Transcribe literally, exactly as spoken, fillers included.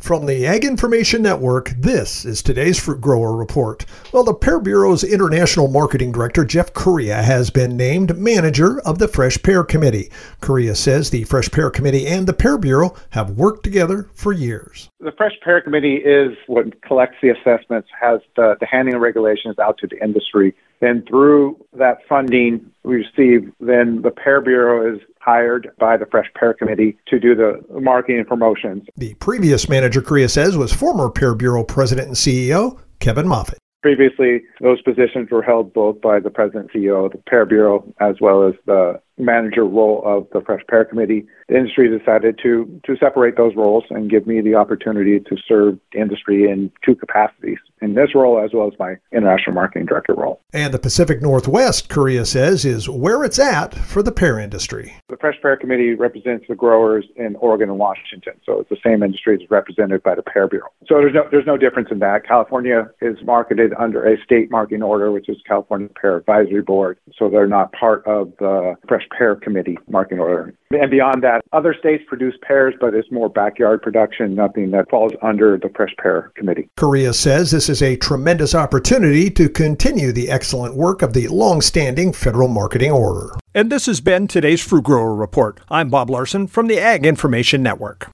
From the Ag Information Network, this is today's Fruit Grower Report. Well, the Pear Bureau's International Marketing Director, Jeff Correia, has been named manager of the Fresh Pear Committee. Correia says the Fresh Pear Committee and the Pear Bureau have worked together for years. The Fresh Pear Committee is what collects the assessments, has the, the handing of regulations out to the industry. Then through that funding we receive, then the Pear Bureau is hired by the Fresh Pear Committee to do the marketing and promotions. The previous manager, Correia says, was former Pear Bureau president and C E O Kevin Moffitt. Previously, those positions were held both by the president and C E O of the Pear Bureau as well as the manager role of the Fresh Pear Committee. The industry decided to, to separate those roles and give me the opportunity to serve the industry in two capacities, in this role as well as my international marketing director role. And the Pacific Northwest, Correia says, is where it's at for the pear industry. The Fresh Pear Committee represents the growers in Oregon and Washington, so it's the same industry as represented by the Pear Bureau. So there's no there's no difference in that. California is marketed under a state marketing order, which is California Pear Advisory Board, so they're not part of the Fresh Pear Committee marketing order. And beyond that, other states produce pears, but it's more backyard production, nothing that falls under the Fresh Pear Committee. Correia says this is a tremendous opportunity to continue the excellent work of the long-standing federal marketing order. And this has been today's Fruit Grower Report. I'm Bob Larson from the Ag Information Network.